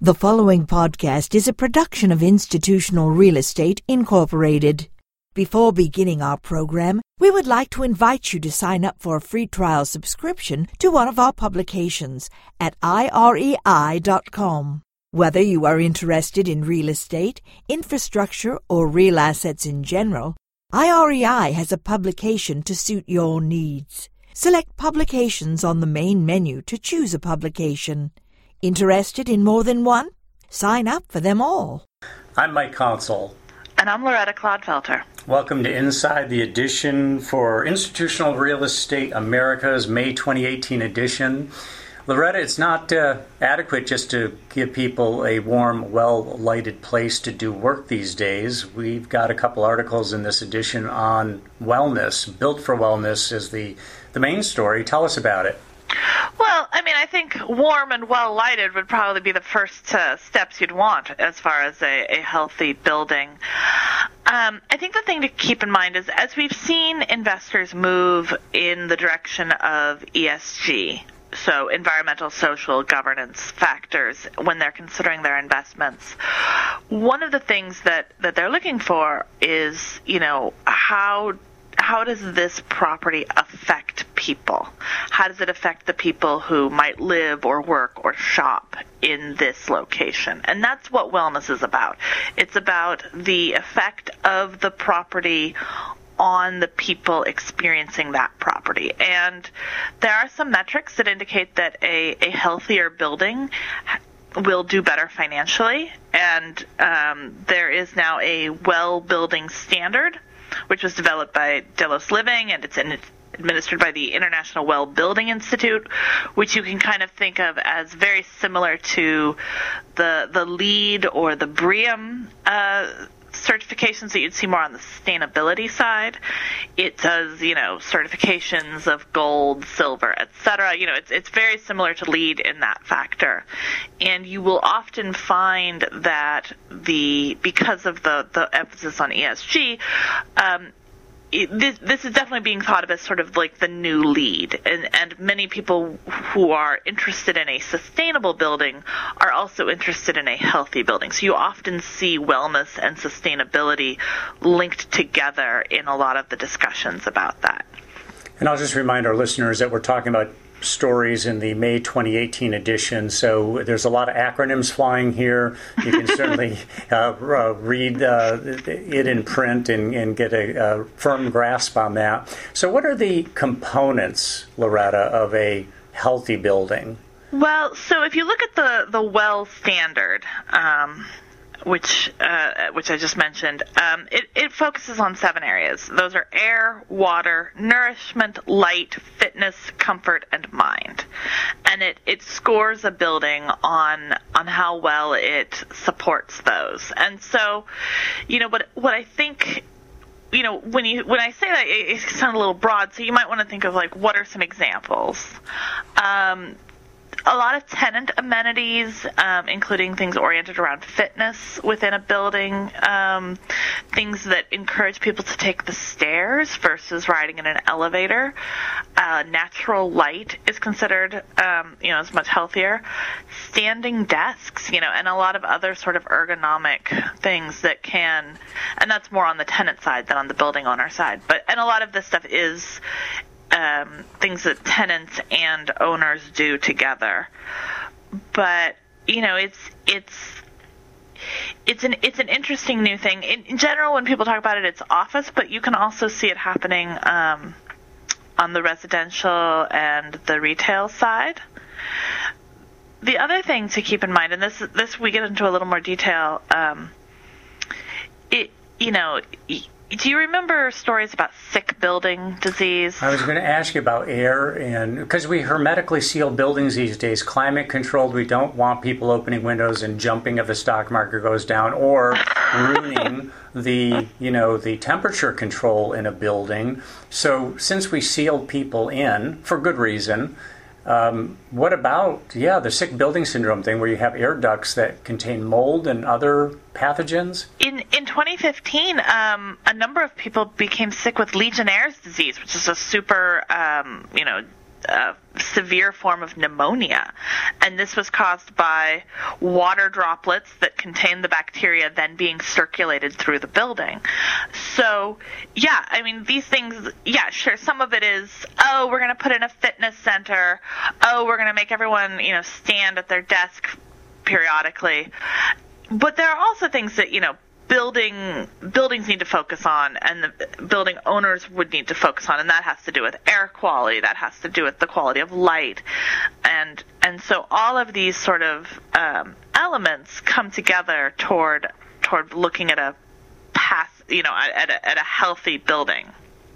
The following podcast is a production of Institutional Real Estate Incorporated. Before beginning our program, we would like to invite you to sign up for a free trial subscription to one of our publications at irei.com. Whether you are interested in real estate, infrastructure, or real assets in general, IREI has a publication to suit your needs. Select Publications on the main menu to choose a publication. Interested in more than one? Sign up for them all. I'm Mike Consol. And I'm Loretta Clodfelter. Welcome to Inside the Edition for Institutional Real Estate America's May 2018 edition. Loretta, it's not adequate just to give people a warm, well-lighted place to do work these days. We've got a couple articles in this edition on wellness. Built for Wellness is the main story. Tell us about it. Well, I think warm and well-lighted would probably be the first steps you'd want as far as a healthy building. I think the thing to keep in mind is as we've seen investors move in the direction of ESG, so environmental, social, governance factors when they're considering their investments, one of the things that they're looking for is, how does this property affect people? How does it affect the people who might live or work or shop in this location? And that's what wellness is about. It's about the effect of the property on the people experiencing that property. And there are some metrics that indicate that a healthier building will do better financially. And there is now a well building standard, which was developed by Delos Living, and it's administered by the International Well Building Institute, which you can kind of think of as very similar to the LEED or the BREEAM certifications that you'd see more on the sustainability side. It does, certifications of gold, silver, etc. It's very similar to LEED in that factor. And you will often find that because of the emphasis on ESG, this is definitely being thought of as sort of like the new LEED, and many people who are interested in a sustainable building are also interested in a healthy building. So you often see wellness and sustainability linked together in a lot of the discussions about that. And I'll just remind our listeners that we're talking about stories in the May 2018 edition, so there's a lot of acronyms flying here. You can certainly read it in print and get a firm grasp on that. So what are the components, Loretta, of a healthy building? Well, so if you look at the WELL standard, which I just mentioned, it focuses on 7 areas. Those are air, water, nourishment, light, fitness, comfort, and mind. And it scores a building on how well it supports those. And so, what I think, when I say that, it sounds a little broad, so you might want to think of what are some examples. A lot of tenant amenities, including things oriented around fitness within a building, things that encourage people to take the stairs versus riding in an elevator. Natural light is considered, as much healthier. Standing desks, and a lot of other sort of ergonomic things that can, and that's more on the tenant side than on the building owner side. And a lot of this stuff is things that tenants and owners do together. But it's an interesting new thing. In general, when people talk about it, it's office, but you can also see it happening on the residential and the retail side. The other thing to keep in mind, and this we get into a little more detail. Do you remember stories about sick building disease? I was going to ask you about air, and because we hermetically seal buildings these days, climate controlled. We don't want people opening windows and jumping if the stock market goes down, or ruining the temperature control in a building. So since we sealed people in for good reason, what about the sick building syndrome thing, where you have air ducts that contain mold and other pathogens? In 2015, a number of people became sick with Legionnaire's disease, which is a super a severe form of pneumonia, and this was caused by water droplets that contain the bacteria then being circulated through the building. So, yeah, I mean, these things, yeah, sure, some of it is, oh, we're going to put in a fitness center, oh, we're going to make everyone, stand at their desk periodically. But there are also things that, buildings need to focus on, and the building owners would need to focus on, and that has to do with air quality, that has to do with the quality of light, and so all of these sort of elements come together toward looking at a path, at a healthy building.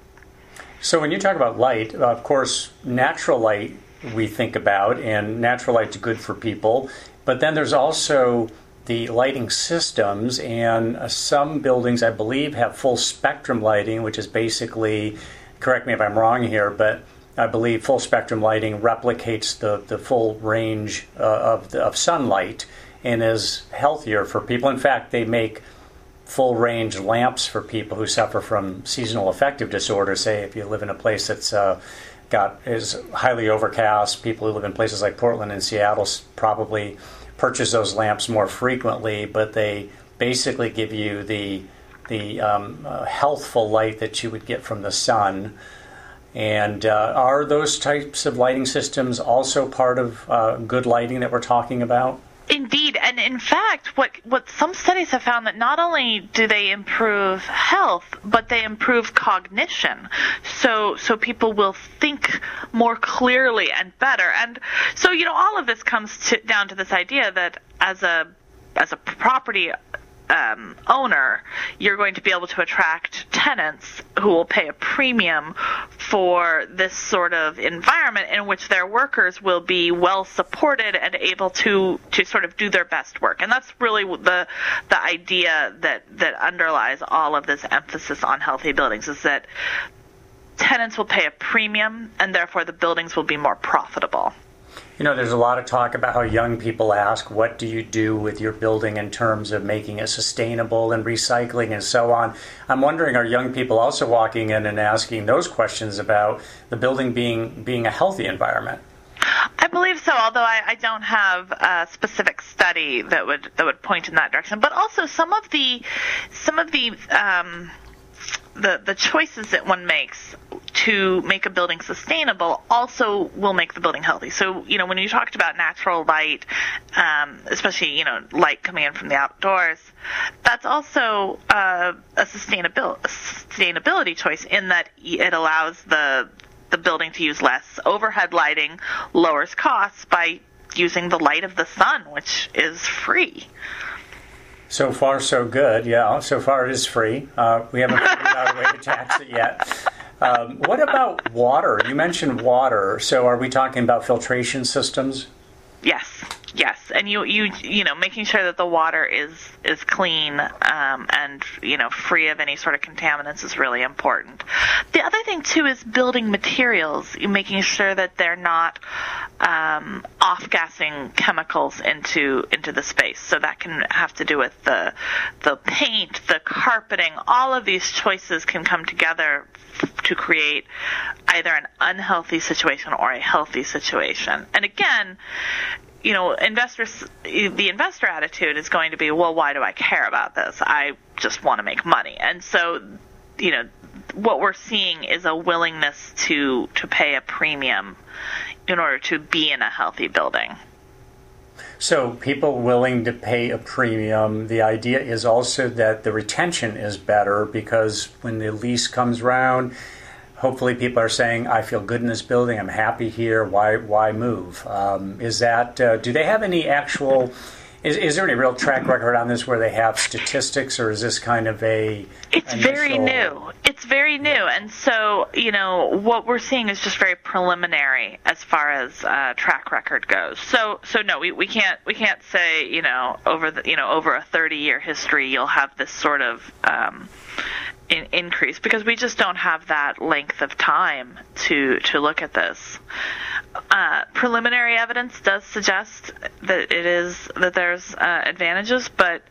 So when you talk about light, of course, natural light we think about, and natural light's good for people, but then there's also the lighting systems, and some buildings, I believe, have full spectrum lighting, which is basically, correct me if I'm wrong here, but I believe full spectrum lighting replicates the full range of sunlight and is healthier for people. In fact, they make full range lamps for people who suffer from seasonal affective disorder. Say if you live in a place that's is highly overcast, people who live in places like Portland and Seattle probably purchase those lamps more frequently, but they basically give you the healthful light that you would get from the sun. And are those types of lighting systems also part of good lighting that we're talking about? Indeed, and in fact, what some studies have found that not only do they improve health, but they improve cognition. So people will think more clearly and better. And so all of this comes down to this idea that as a property owner, you're going to be able to attract tenants who will pay a premium for this sort of environment in which their workers will be well supported and able to sort of do their best work. And that's really the idea that underlies all of this emphasis on healthy buildings, is that tenants will pay a premium and therefore the buildings will be more profitable. There's a lot of talk about how young people ask, what do you do with your building in terms of making it sustainable and recycling and so on. I'm wondering, are young people also walking in and asking those questions about the building being a healthy environment? I believe so, although I don't have a specific study that would point in that direction. But also some of the choices that one makes to make a building sustainable also will make the building healthy. So, when you talked about natural light, especially, light coming in from the outdoors, that's also a sustainability choice in that it allows the building to use less overhead lighting, lowers costs by using the light of the sun, which is free. So far, so good. Yeah, so far it is free. We haven't figured out a way to tax it yet. What about water? You mentioned water. So are we talking about filtration systems? Yes, and you making sure that the water is clean and free of any sort of contaminants is really important. The other thing too is building materials. Making sure that they're not off-gassing chemicals into the space. So that can have to do with the paint, the carpeting. All of these choices can come together to create either an unhealthy situation or a healthy situation. And again, the investor attitude is going to be, well, why do I care about this? I just want to make money. And so, what we're seeing is a willingness to pay a premium in order to be in a healthy building. So people willing to pay a premium. The idea is also that the retention is better because when the lease comes around, hopefully people are saying, I feel good in this building, I'm happy here, why move? Is that, do they have any actual, is there any real track record on this where they have statistics, or is this kind of It's very new. It's very new. And so, what we're seeing is just very preliminary as far as track record goes. So no, we can't say, over a 30-year history you'll have this sort of increase, because we just don't have that length of time to look at this. Preliminary evidence does suggest that there's advantages, but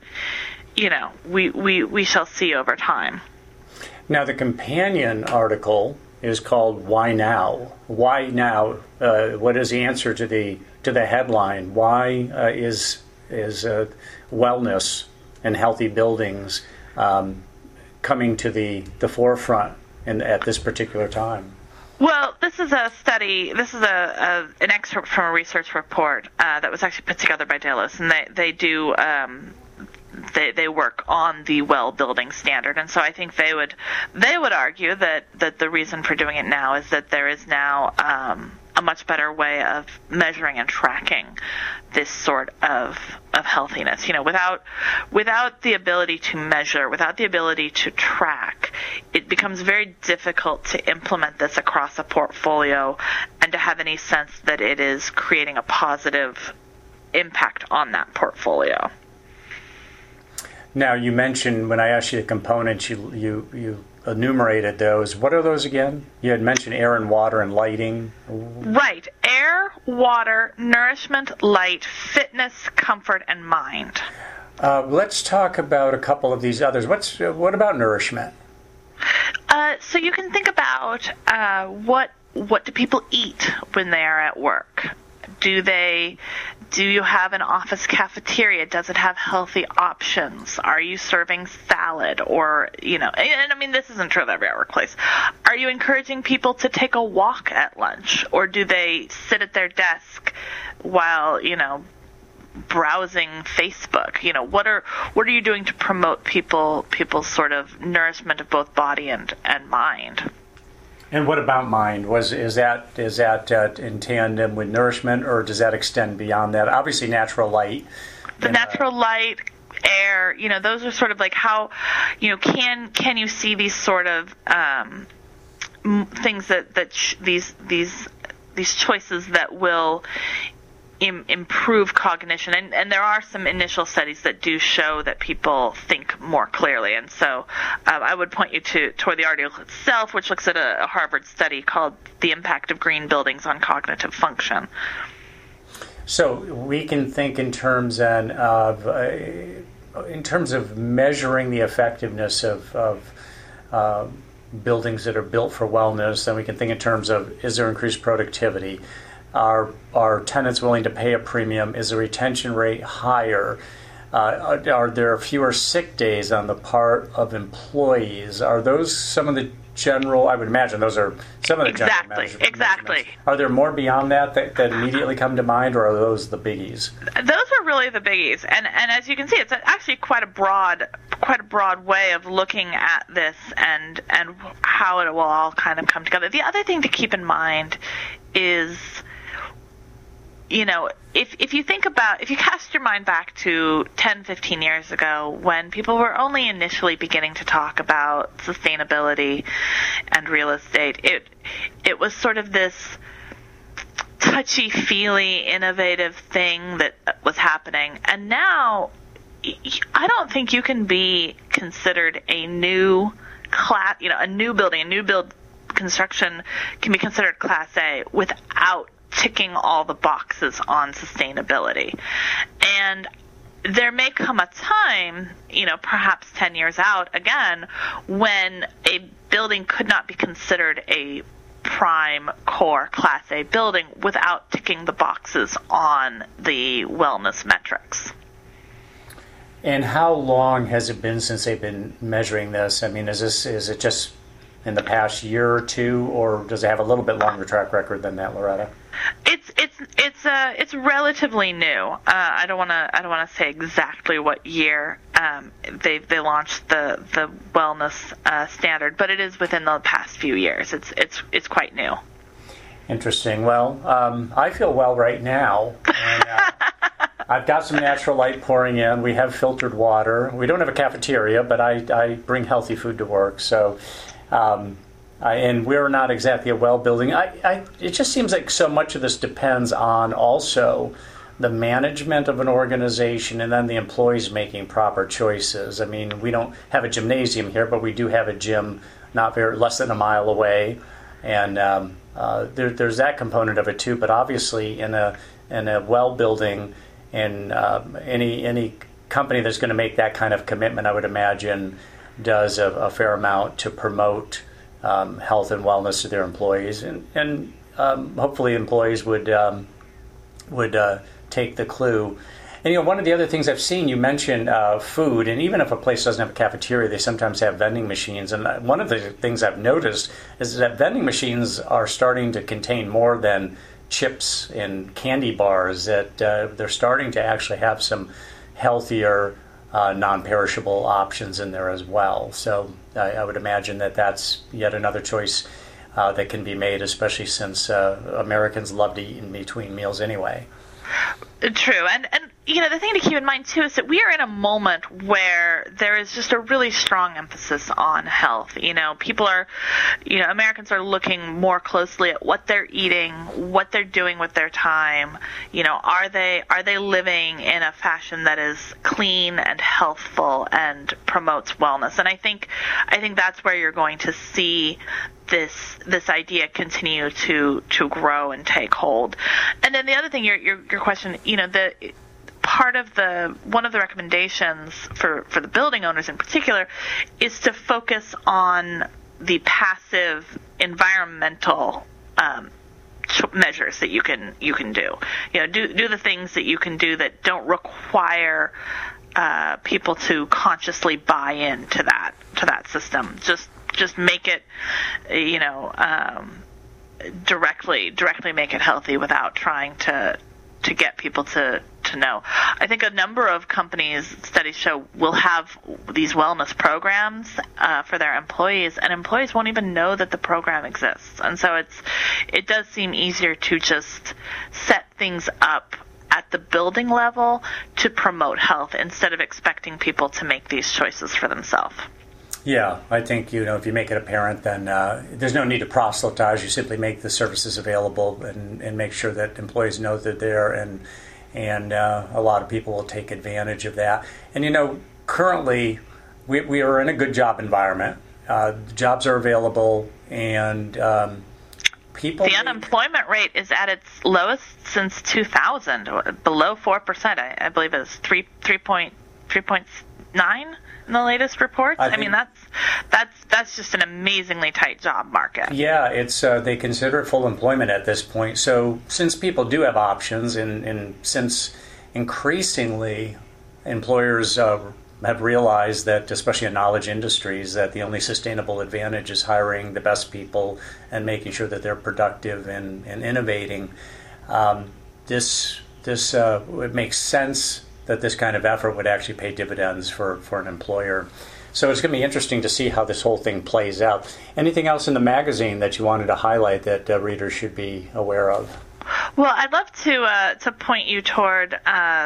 we shall see over time. Now, the companion article is called "Why Now?" Why now? What is the answer to the headline? Why is wellness and healthy buildings coming to the forefront at this particular time? Well, this is a study. This is an excerpt from a research report that was actually put together by Delos, and they do. They work on the well building standard, and so I think they would argue that the reason for doing it now is that there is now a much better way of measuring and tracking this sort of healthiness. Without the ability to measure, without the ability to track, it becomes very difficult to implement this across a portfolio and to have any sense that it is creating a positive impact on that portfolio. Now, you mentioned when I asked you the components, you enumerated those. What are those again? You had mentioned air and water and lighting. Right. Air, water, nourishment, light, fitness, comfort, and mind. Let's talk about a couple of these others. What about nourishment? So you can think about what do people eat when they are at work? Do you have an office cafeteria? Does it have healthy options? Are you serving salad or, and I mean, this isn't true of every workplace. Are you encouraging people to take a walk at lunch, or do they sit at their desk while, browsing Facebook? What are you doing to promote people's sort of nourishment of both body and mind? And what about mind? Is that in tandem with nourishment, or does that extend beyond that? Obviously, natural light. The natural light, air. Those are sort of like how, can you see these sort of things these choices that will improve cognition, and there are some initial studies that do show that people think more clearly, and so I would point you toward the article itself, which looks at a Harvard study called "The Impact of Green Buildings on Cognitive Function." So we can think in terms of measuring the effectiveness of buildings that are built for wellness. Then we can think in terms of, is there increased productivity? Are tenants willing to pay a premium? Is the retention rate higher? Are there fewer sick days on the part of employees? Are those some of the general, I would imagine those are some of the general measures. Exactly. Are there more beyond that immediately come to mind, or are those the biggies? Those are really the biggies. And as you can see, it's actually quite a broad way of looking at this and how it will all kind of come together. The other thing to keep in mind is, if you cast your mind back to 10, 15 years ago when people were only initially beginning to talk about sustainability and real estate, it was sort of this touchy-feely, innovative thing that was happening. And now, I don't think you can be considered a new class, a new building, a new build construction can be considered Class A without ticking all the boxes on sustainability. And there may come a time, perhaps 10 years out again, when a building could not be considered a prime core Class A building without ticking the boxes on the wellness metrics. And how long has it been since they've been measuring this? I mean, is it just in the past year or two, or does it have a little bit longer track record than that, Loretta? It's relatively new. I don't want to say exactly what year they launched the wellness standard, but it is within the past few years. It's quite new. Interesting. Well, I feel well right now. And, I've got some natural light pouring in. We have filtered water. We don't have a cafeteria, but I bring healthy food to work. So. And we're not exactly a well building. It just seems like so much of this depends on also the management of an organization and then the employees making proper choices. I mean, we don't have a gymnasium here, but we do have a gym less than a mile away, and there's that component of it too. But obviously, in a well building, and any company that's going to make that kind of commitment, I would imagine, does a fair amount to promote health and wellness to their employees, and hopefully employees would take the clue. And one of the other things I've seen, you mentioned food, and even if a place doesn't have a cafeteria, they sometimes have vending machines. And one of the things I've noticed is that vending machines are starting to contain more than chips and candy bars. That they're starting to actually have some healthier, non-perishable options in there as well. So I would imagine that that's yet another choice that can be made, especially since Americans love to eat in between meals anyway. True. And the thing to keep in mind, too, is that we are in a moment where there is just a really strong emphasis on health. Americans are looking more closely at what they're eating, what they're doing with their time. Are they living in a fashion that is clean and healthful and promotes wellness? And I think that's where you're going to see this idea continue to grow and take hold. And then the other thing, your question, one of the recommendations for the building owners in particular is to focus on the passive environmental measures that you can do. Do the things that you can do that don't require people to consciously buy into that system. Just make it, directly make it healthy without trying to get people to know. I think a number of companies, studies show, will have these wellness programs for their employees, and employees won't even know that the program exists. And so it does seem easier to just set things up at the building level to promote health instead of expecting people to make these choices for themselves. Yeah, I think, if you make it apparent, then there's no need to proselytize. You simply make the services available and make sure that employees know they're there, and a lot of people will take advantage of that. And, currently we are in a good job environment. Jobs are available, and people... The unemployment rate is at its lowest since 2000, below 4%. I believe it's 3.9 in the latest reports. I mean, that's just an amazingly tight job market. Yeah, it's they consider it full employment at this point. So since people do have options, and since increasingly employers have realized that, especially in knowledge industries, that the only sustainable advantage is hiring the best people and making sure that they're productive and innovating, it makes sense that this kind of effort would actually pay dividends for an employer. So it's going to be interesting to see how this whole thing plays out. Anything else in the magazine that you wanted to highlight that readers should be aware of? Well, I'd love to point you toward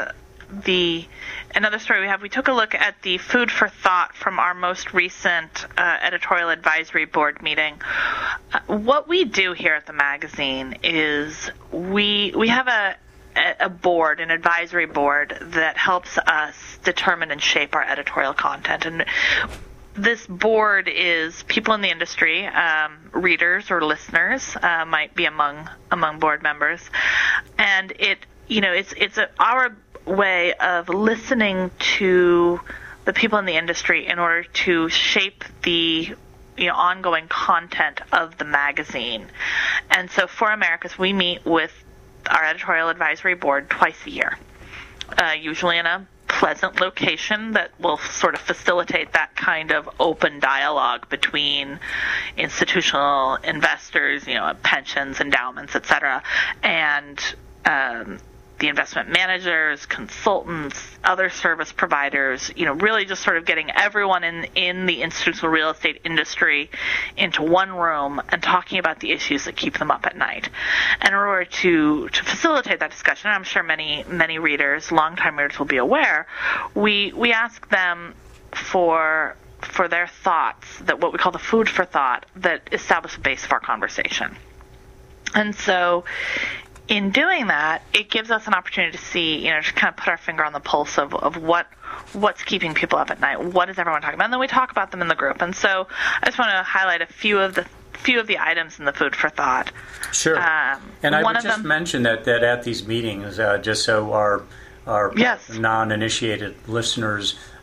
another story we have. We took a look at the food for thought from our most recent editorial advisory board meeting. What we do here at the magazine is we have a board, an advisory board, that helps us determine and shape our editorial content. And this board is people in the industry, readers or listeners might be among board members, and it's our way of listening to the people in the industry in order to shape the ongoing content of the magazine. And so for Americas, we meet with our editorial advisory board twice a year, usually in a pleasant location that will sort of facilitate that kind of open dialogue between institutional investors, pensions, endowments, etc., and the investment managers, consultants, other service providers, really just sort of getting everyone in the institutional real estate industry into one room and talking about the issues that keep them up at night. And in order to facilitate that discussion, I'm sure many readers, longtime readers will be aware, we ask them for their thoughts, that what we call the food for thought, that establish a base of our conversation. And so in doing that, it gives us an opportunity to see, just kind of put our finger on the pulse of what's keeping people up at night. What is everyone talking about? And then we talk about them in the group. And so I just want to highlight a few of the items in the food for thought. Sure. And I would just mention that at these meetings, just so our yes. non-initiated listeners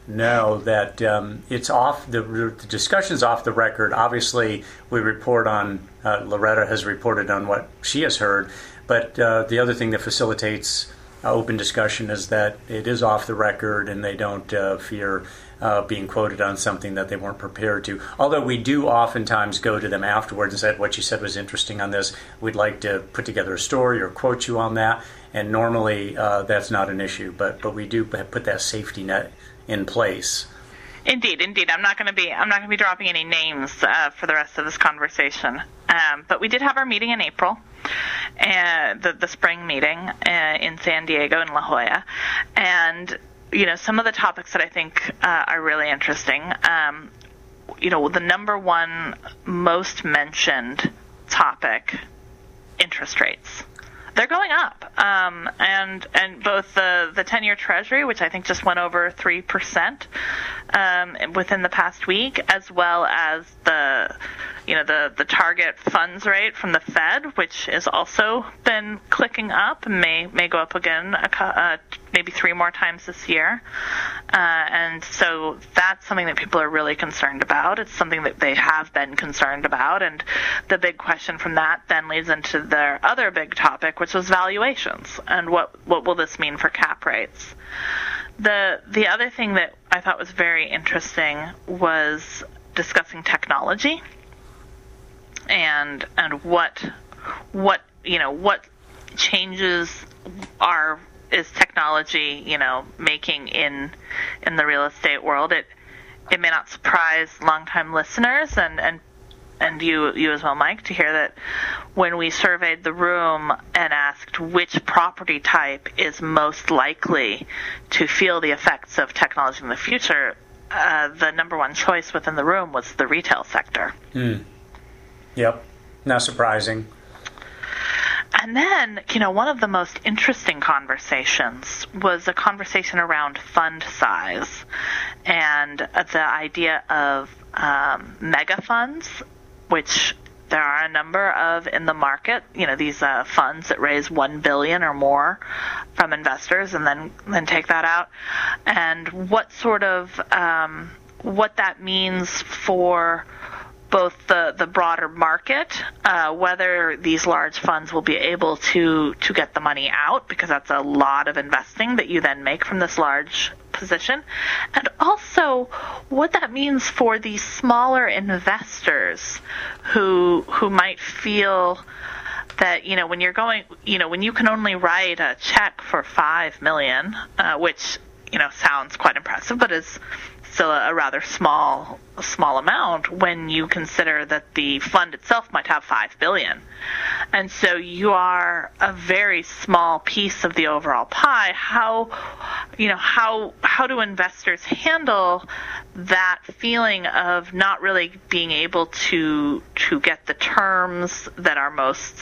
know that it's off, the discussion's off the record. Obviously, we report on, Loretta has reported on what she has heard, but the other thing that facilitates open discussion is that it is off the record and they don't fear being quoted on something that they weren't prepared to. Although we do oftentimes go to them afterwards and say, what you said was interesting on this. We'd like to put together a story or quote you on that. And normally that's not an issue, but we do put that safety net in place. Indeed. I'm not going to be dropping any names for the rest of this conversation. But we did have our meeting in April, and the spring meeting in San Diego in La Jolla, and some of the topics that I think are really interesting. The number one most mentioned topic, interest rates. They're going up, and both the 10-year Treasury, which I think just went over 3% within the past week, as well as the target funds rate from the Fed, which has also been clicking up and may go up again maybe 3 more times this year. And so that's something that people are really concerned about. It's something that they have been concerned about. And the big question from that then leads into their other big topic, which was valuations and what will this mean for cap rates. The other thing that I thought was very interesting was discussing technology and what changes is technology making in the real estate world. It may not surprise longtime listeners and you as well, Mike, to hear that when we surveyed the room and asked which property type is most likely to feel the effects of technology in the future, the number one choice within the room was the retail sector. Yep, not surprising. And then, one of the most interesting conversations was a conversation around fund size and the idea of mega funds, which there are a number of in the market, these funds that raise $1 billion or more from investors and then take that out, and what sort of what that means for both the broader market, whether these large funds will be able to get the money out, because that's a lot of investing that you then make from this large position, and also what that means for these smaller investors who might feel that when you're going, when you can only write a check for $5 million, which sounds quite impressive, but is still a rather small amount when you consider that the fund itself might have $5 billion. And so you are a very small piece of the overall pie. How do investors handle that feeling of not really being able to get the terms that are most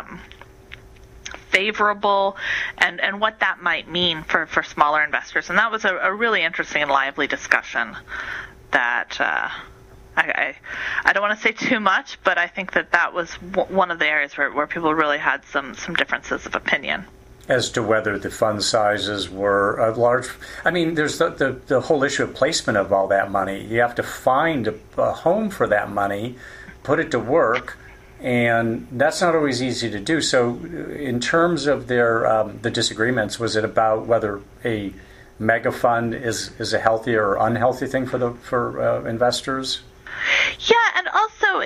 favorable, and what that might mean for smaller investors? And that was a really interesting and lively discussion that I don't want to say too much, but I think that was one of the areas where people really had some differences of opinion. As to whether the fund sizes were large. I mean, there's the whole issue of placement of all that money. You have to find a home for that money, put it to work, and that's not always easy to do. So in terms of their the disagreements, was it about whether a mega fund is a healthy or unhealthy thing for investors? Yeah, and also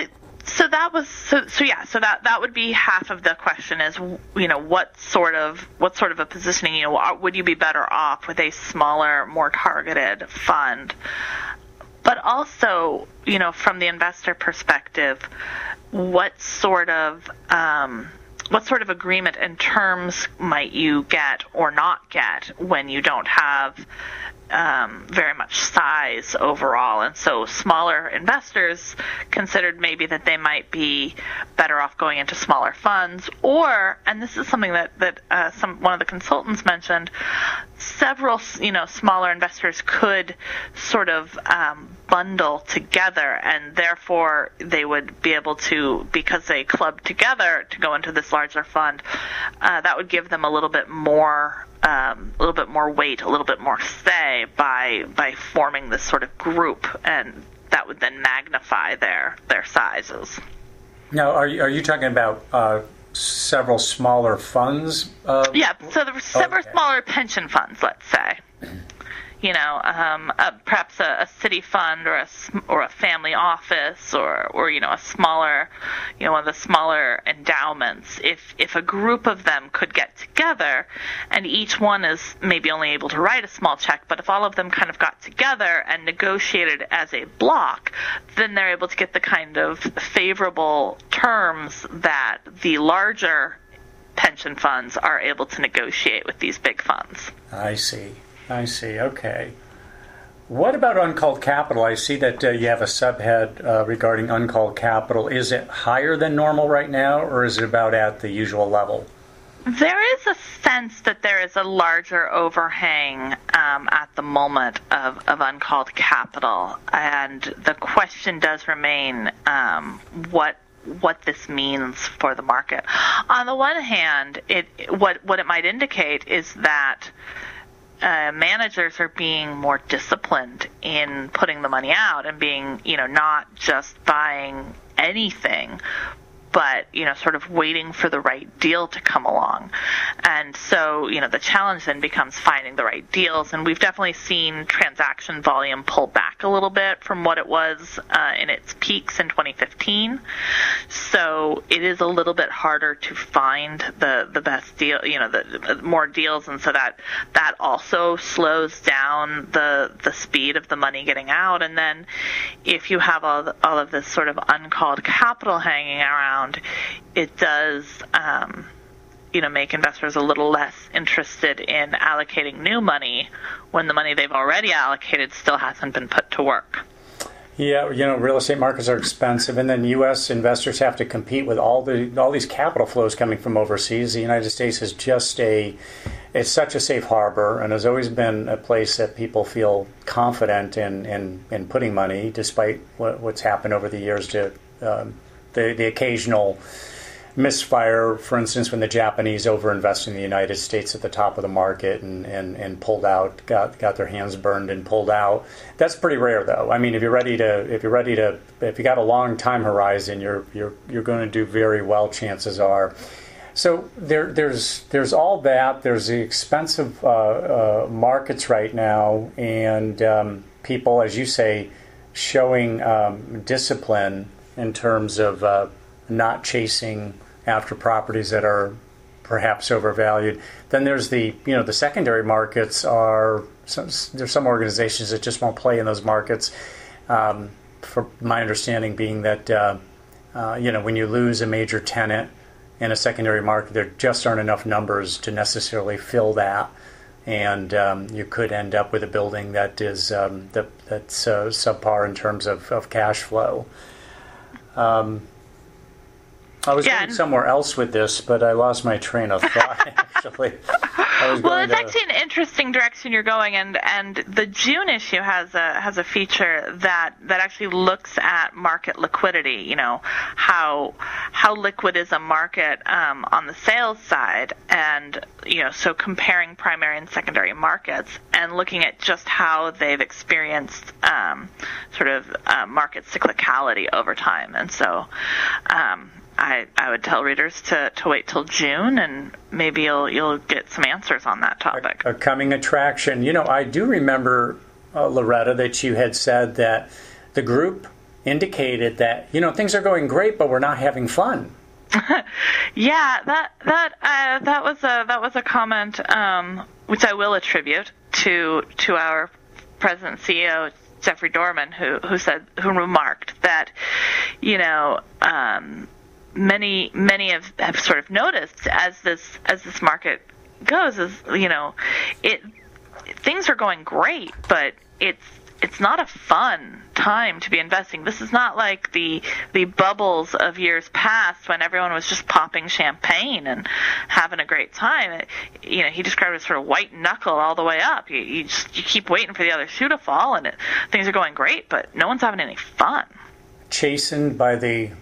that would be half of the question is, what sort of a positioning, would you be better off with a smaller, more targeted fund? But also, from the investor perspective, what sort of agreement and terms might you get or not get when you don't have very much size overall? And so smaller investors considered maybe that they might be better off going into smaller funds, or, and this is something that one of the consultants mentioned, several smaller investors could sort of bundle together, and therefore they would be able to, because they clubbed together to go into this larger fund, that would give them a little bit more more weight, a little bit more say by forming this sort of group, and that would then magnify their sizes. Now, are you talking about several smaller funds? Yeah, so there were several smaller pension funds, let's say. Perhaps a city fund or a family office or a smaller, one of the smaller endowments. If a group of them could get together, and each one is maybe only able to write a small check, but if all of them kind of got together and negotiated as a block, then they're able to get the kind of favorable terms that the larger pension funds are able to negotiate with these big funds. I see. Okay. What about uncalled capital? I see that you have a subhead regarding uncalled capital. Is it higher than normal right now, or is it about at the usual level? There is a sense that there is a larger overhang at the moment of uncalled capital, and the question does remain what this means for the market. On the one hand, what it might indicate is that managers are being more disciplined in putting the money out and being, not just buying anything, but, sort of waiting for the right deal to come along. And so, the challenge then becomes finding the right deals. And we've definitely seen transaction volume pull back a little bit from what it was in its peaks in 2015. So it is a little bit harder to find the best deal, the more deals. And so that also slows down the speed of the money getting out. And then if you have all of this sort of uncalled capital hanging around, it does, make investors a little less interested in allocating new money when the money they've already allocated still hasn't been put to work. Yeah, real estate markets are expensive, and then U.S. investors have to compete with all these capital flows coming from overseas. The United States is it's such a safe harbor, and has always been a place that people feel confident in putting money, despite what's happened over the years to the occasional misfire. For instance, when the Japanese overinvested in the United States at the top of the market and pulled out, got their hands burned and pulled out. That's pretty rare, though. I mean, if you got a long time horizon, you're going to do very well. Chances are. So there's all that. There's the expensive markets right now, and people, as you say, showing discipline in terms of not chasing after properties that are perhaps overvalued. Then there's the secondary markets there's some organizations that just won't play in those markets. For my understanding being that when you lose a major tenant in a secondary market, there just aren't enough numbers to necessarily fill that, and you could end up with a building that is that's subpar in terms of cash flow. I was going somewhere else with this, but I lost my train of thought, actually. It's actually an interesting direction you're going, and the June issue has a feature that actually looks at market liquidity. How liquid is a market on the sales side, and so comparing primary and secondary markets and looking at just how they've experienced market cyclicality over time, and so. I would tell readers to wait till June, and maybe you'll get some answers on that topic. A coming attraction. I do remember, Loretta, that you had said that the group indicated that things are going great, but we're not having fun. Yeah, that was a comment which I will attribute to our president and CEO Jeffrey Dorman, who remarked that many have sort of noticed as this market goes, things are going great, but it's not a fun time to be investing. This is not like the bubbles of years past when everyone was just popping champagne and having a great time. He described it as sort of white knuckle all the way up. You keep waiting for the other shoe to fall, and things are going great, but no one's having any fun. Chastened by the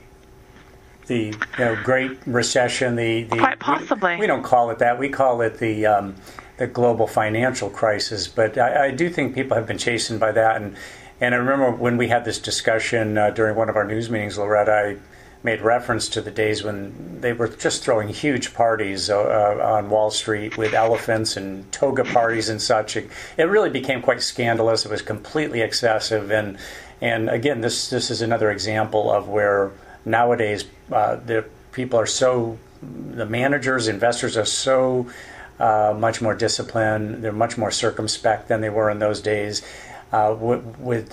Great Recession, quite possibly. We don't call it that. We call it the the global financial crisis. But I do think people have been chastened by that. And I remember when we had this discussion during one of our news meetings, Loretta, I made reference to the days when they were just throwing huge parties on Wall Street with elephants and toga parties and such. It really became quite scandalous. It was completely excessive. And again, this is another example of where nowadays the people are the managers, investors are so much more disciplined. They're much more circumspect than they were in those days. With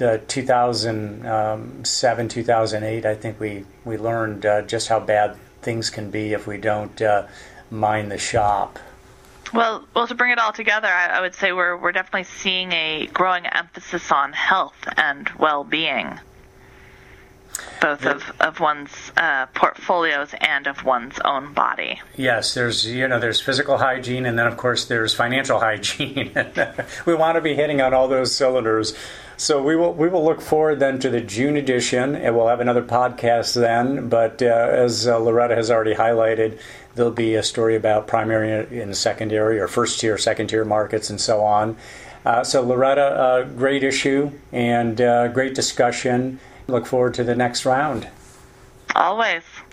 2007, 2008, I think we learned just how bad things can be if we don't mind the shop. Well, to bring it all together, I would say we're definitely seeing a growing emphasis on health and well-being, both of one's portfolios and of one's own body. Yes, there's physical hygiene, and then of course there's financial hygiene. We want to be hitting on all those cylinders. So we will look forward then to the June edition, and we'll have another podcast then. But as Loretta has already highlighted, there'll be a story about primary and secondary, or first tier, second tier markets, and so on. So Loretta, great issue and great discussion. Look forward to the next round. Always.